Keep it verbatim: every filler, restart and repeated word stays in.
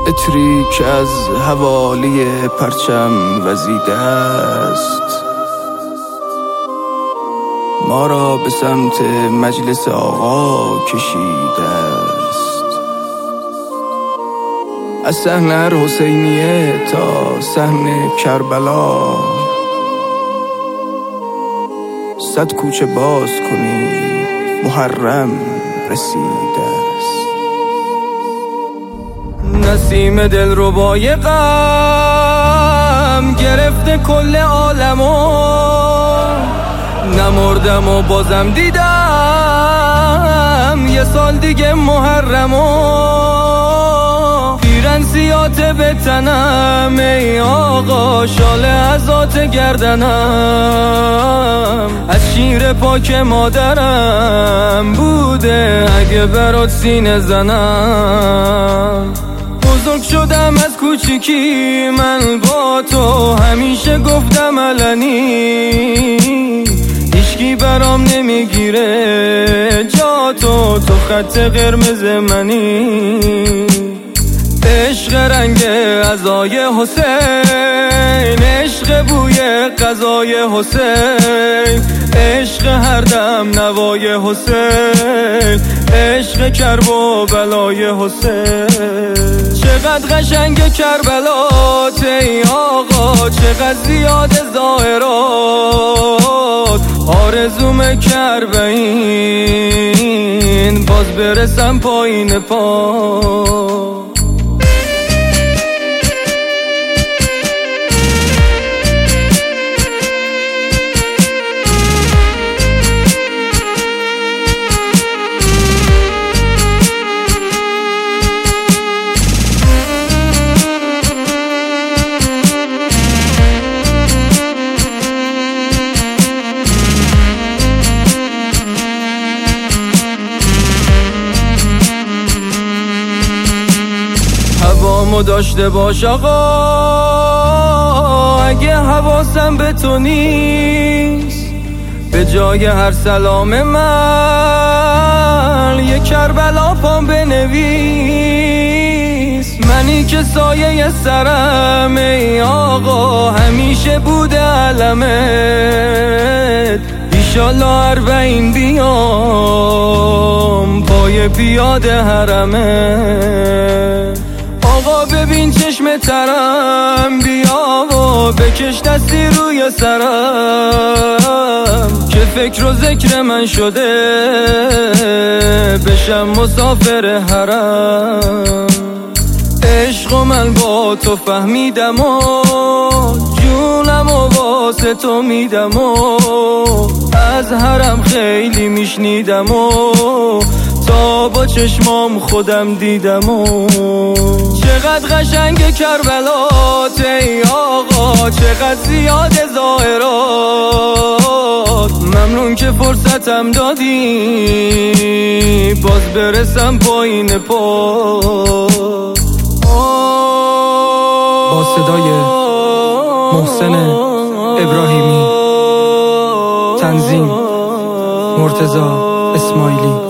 عطری که از حوالی پرچم وزیده است، ما را به سمت مجلس آقا کشیده است. از صحن هر حسینیه تا صحن کربلا، صد کوچه باز کنی محرم رسیده است. نسیم دلربای غم گرفته کل عالمو، نمردم و بازم دیدم یه سال دیگه محرمو. پیرنسیات به تنم ای آقا، شال ازات گردنم، از شیر پاک مادرم بوده اگه برات سینه زنم. بزرگ شدم از کوچیکی من با تو، همیشه گفتم علنی، هیچکی برام نمیگیره جا تو، تو خط قرمز منی. عشق رنگ عزای حسین، عشق بوی غذای حسین، عشق هر دم نوای حسین، عشق کرب و بلای حسین. چقدر قشنگ کربلات ای آقا، چقدر زیاد ظاهرات، آرزوم کربین باز برسم پایین پا. هوامو داشته باش آقا، اگه حواسم به تو نیست، به جای هر سلام من یه کربلا پام بنویس. منی که سایه سرم ای آقا، همیشه بوده علمت، ایشالله اربعین بیام پای پیاده حرمه. آقا ببین چشم ترم، بیا و بکش دستی روی سرم، که فکر و ذکر من شده بشم مسافر حرم. عشق و من با تو فهمیدم و جونم و واسه تو میدم و از حرم خیلی میشنیدم و تا با چشمام خودم دیدم و چقدر قشنگ کربلات ای آقا، چقدر زیاد ظاهرات. ممنون که فرصتم دادی باز برسم پایین پا. با صدای محسن ابراهیمی، تنظیم مرتضی اسماعیلی.